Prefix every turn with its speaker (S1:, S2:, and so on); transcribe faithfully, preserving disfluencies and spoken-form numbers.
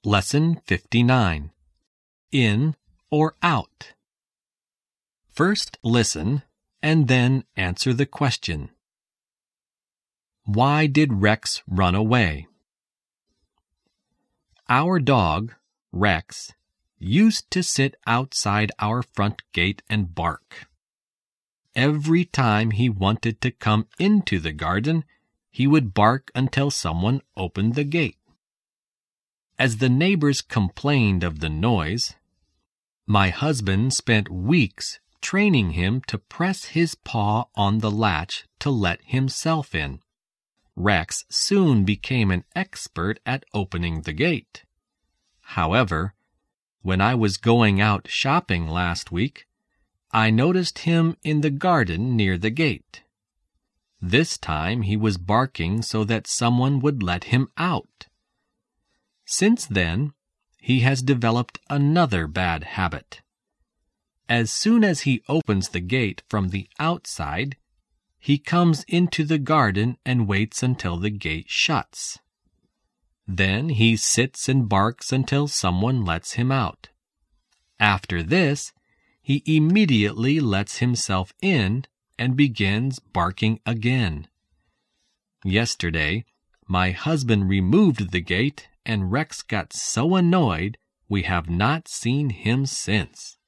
S1: Lesson fifty-nine. In or out. First listen and then answer the question. Why did Rex run away? Our dog, Rex, used to sit outside our front gate and bark. Every time he wanted to come into the garden, he would bark until someone opened the gate. As the neighbors complained of the noise, my husband spent weeks training him to press his paw on the latch to let himself in. Rex soon became an expert at opening the gate. However, when I was going out shopping last week, I noticed him in the garden near the gate. This time he was barking so that someone would let him out. Since then, he has developed another bad habit. As soon as he opens the gate from the outside, he comes into the garden and waits until the gate shuts. Then he sits and barks until someone lets him out. After this, he immediately lets himself in and begins barking again. Yesterday, my husband removed the gate and Rex got so annoyed we have not seen him since.